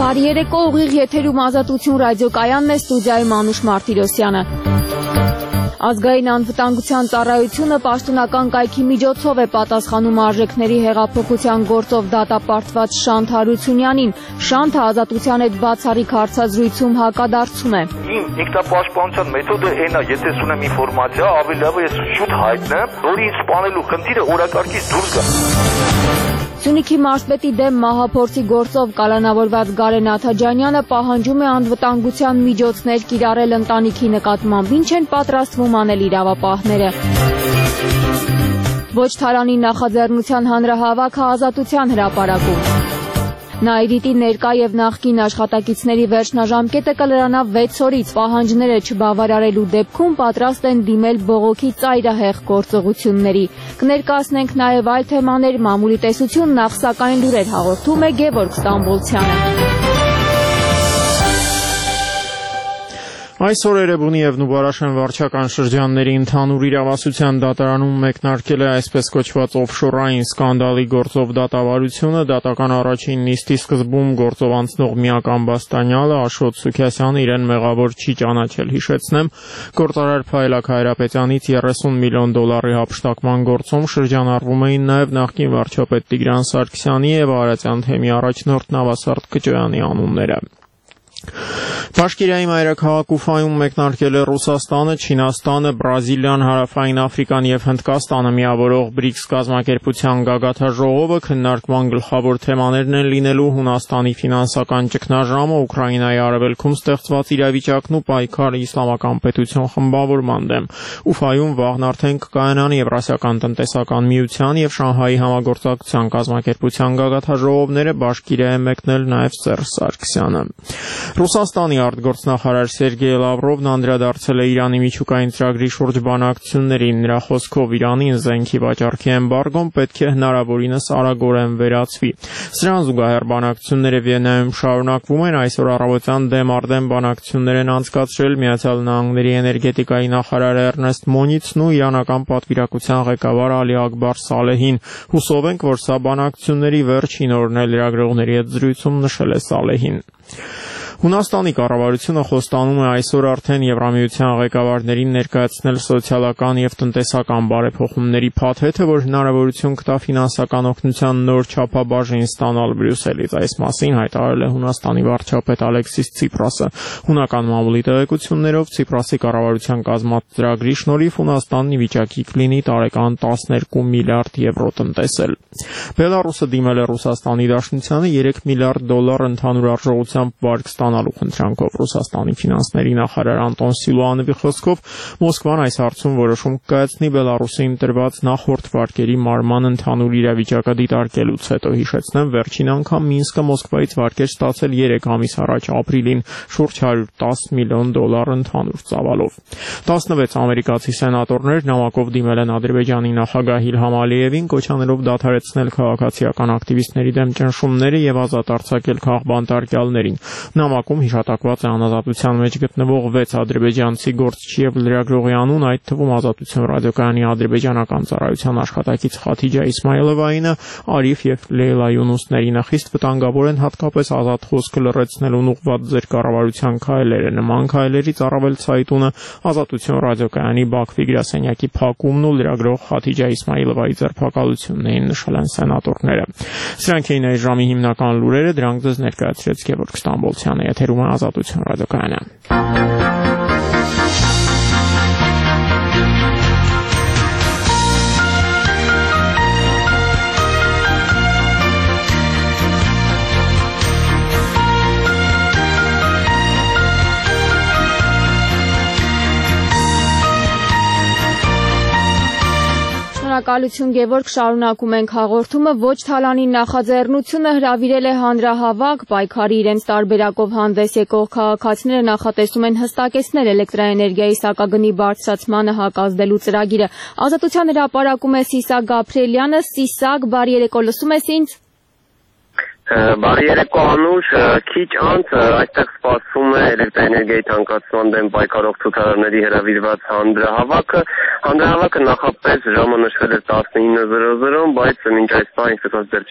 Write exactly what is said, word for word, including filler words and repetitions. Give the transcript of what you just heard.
Բարի երեկո, ուղիղ եթերում Ազատություն ռադիոկայանն է, ստուդիայում Անուշ Մարտիրոսյանը։ Ազգային անվտանգության ծառայությունը պաշտոնական կայքի միջոցով է պատասխանում արժեքների հեղափոխության գործով դատապարտված Շանթ Հարությունյանին։ Շանթը Ազատության հետ բացառիկ հարցազրույցում հակադարձում է։ Իմ ինքնապաշտպանության մեթոդը այն է, եթե ունեմ ինֆորմացիա, ավելի լավ է ես շուտ հայտնեմ, որ ինձ սպանելու խնդիրը օրակարգից դուրս գա։ Սյունիքի մարզպետի դեմ մահափորձի գործով կալանավորված Գարեն Աթաջանյանը պահանջում է անվտանգության միջոցներ կիրառել ընտանիքի նկատմամբ, ինչ են պատրաստվում անել իրավապահները։ Ոչ թարանի նախաձեռնության հանրահավաքը Ազատության հրապարակում։ Նայիրիտի ներկա եւ նախկին աշխատակիցների վերջնաժամկետը կլրանա վեց օրից, պահանջները չբավարարելու դեպքում պատրաստ են դիմել բողոքի ծայրահեղ գործողությունների։ Կներկայացնենք նաեւ այլ թեմաներ, մամուլի տեսություն, նախ սակայն լուրեր հաղորդում է Գևորգ Ստամբոլցյանը։ Այսօր Էրեբունի եւ Նուբարաշեն վարչական շրջանների ընդհանուր իրավասության դատարանում մեկնարկել է այսպես կոչված օֆշորային սկանդալի գործով դատավարությունը, դատական առաջին նիստի սկզբում գործով անցնող Միակ Ամբաստանյալը Աշոտ Սուքիասյանը իրեն մեղավոր չի ճանաչել, հիշեցնեմ, գործարար Փայլակ Հայրապետյանից երեսուն միլիոն դոլարի հափշտակման գործում շրջանառվում էին նաեւ նախկին վարչապետ Տիգրան Սարգսյանի եւ Արարատյան թեմի առաջնորդ Նավասարդ Քճոյանի անունները։ Բաշկիրիայի մայրաքաղաք Ուֆայում մեկնարկել է Ռուսաստանը, Չինաստանը, Բրազիլիան, Հարավային Աֆրիկան եւ Հնդկաստանը միավորող բրիկս կազմակերպության գագաթաժողովը քննարկման գլխավոր թեմաներն են լինելու Հունաստանի ֆինանսական ճգնաժամը, Ուկրաինայի արևելքում ստեղծված իրավիճակն ու պայքարը իսլամական պետություն խմբավորման դեմ։ Ուֆայում վաղն արդեն կկայանան Եվրասիական տնտեսական միության եւ Շանհայի համագործակցության կազմակերպության գագաթաժողովները, Բաշկիրիա է մեկնել նաեւ Սերժ Սարգսյանը։ Ռուսաստանի արտգործնախարար Սերգեյ Լավրովն անդրադարձել է Իրանի միջուկային ծրագրի շուրջ բանակցություններին, նրա խոսքով Իրանին զենքի վաճառքի էմբարգոն պետք է հնարավորինս արագորեն վերացվի։ Սրան զուգահեռ բանակցությունները Վիեննայում շարունակվում են, այսօր առավոտյան դեմ առ դեմ բանակցություններ են անցկացրել Միացյալ Նահանգների էներգետիկայի նախարար Էռնեստ Մոնիցն ու իրանական պատվիրակության ղեկավար Ալի Ակբար Սալեհին։ Հուսով ենք, որ սա բանակցությունների վերջին օրն է, լրագրողների հետ զրույցում նշել է Սալեհին։ Հունաստանի կառավարությունը խոստանում է այսօր արդեն Եվրամիության ղեկավարներին ներկայացնել սոցիալական եւ տնտեսական բարեփոխումների փաթեթը, որ հնարավորություն կտա ֆինանսական օգնության նոր չափաբաժին ստանալ Բրյուսելից։ Այս մասին հայտարարել է Հունաստանի վարչապետ Ալեքսիս Ցիպրասը։ Հունական մամուլի տեղեկություններով Ցիպրասի կառավարության կազմած ծրագրի շնորհիվ Հունաստանն ի վիճակի կլինի տարեկան տասներկու միլիարդ եվրո տնտեսել։ Բելարուսը դիմել է Ռուսաստանի Դաշնությանը երեք միլիարդ դոլար ընդհանուր արժողությամբ վարկ ստանալու խնդրանքով։ Ռուսաստանի ֆինանսների նախարար Անտոն Սիլուանովի խոսքով Մոսկվան այս հարցում որոշում կայացնի Բելարուսին տրված նախորդ վարկերի մարման ընդհանուր իրավիճակը դիտարկելուց հետո։ Հիշեցնեմ, վերջին անգամ Մինսկը Մոսկվայից վարկեր ստացել երեք ամիս առաջ ապրիլին շուրջ հարյուր տասը միլիոն դոլար ընդհանուր ծավալով։ տասնվեց ամերիկացի սենատորներ նամակով դիմել են Ադրբեջանի նախագահ Իլհամ Ալիևին, կոչանելով դադարեցնել քաղաքացիական ակտիվիստների դեմ ճնշումները եւ ազատ արձակել քաղբանտարկյալներին։ Նամակում հիշատակված է անազատության մեջ գտնվող վեց ադրբեջանցի գործչի եւ լրագրողի անուն, այդ թվում Ազատություն ռադիոկայանի ադրբեջանական ծառայության աշխատակից Խաթիջա Իսմայելովայինը, Արիֆ եւ Լեյլա Յունուսներինը խիստ վտանգավոր են հատկապես ազատ խոսքը լռեցնելուն ուղղված ձեր կառավարության քայլերը։ Նման քայլերից առավել ցայտունը Ազատություն ռադիոկայանի Բաքվի գրասենյակի փակումն ու լրագրող Խաթիջա Իսմայելովայի ձերբակալությունն էին, նշել են սենատորները։ Սրանք էին այս ժամի հիմնական լուրերը, դրանք ձեզ ներկայացրեց Գևորգ Ստամբոլցյանը, եթերում է Ազատություն ռադիոկայանը։ Շնորհակալություն Գևորգ, շարունակում ենք հաղորդումը։ Ոչ թալանի նախաձեռնությունը հրավիրել է հանրահավաք, պայքարի իրենց տարբերակով հանդես եկող քաղաքացիները նախատեսում են հստակեցնել էլեկտրաէներգիայի սակագնի բարձրացմանը հակազդելու ծրագիրը։ Ազատության հրապարակում է Սիսակ Գաբրիելյանը։ Սիսակ, բարի երեկո, լսում ես ինձ։ Բարի երեկո Անուշ, քիչ անց այստեղ սպասվում է էլեկտրաէներգիայի թանկացման դեմ պայքարող ցուցարարների հրավիրված հանրահավաքը։ Հանրահավաքը նախապես ժամը նշվել էր տասնինը զրո զրոն, բայց մինչ այս պահ, ինչպես դեռ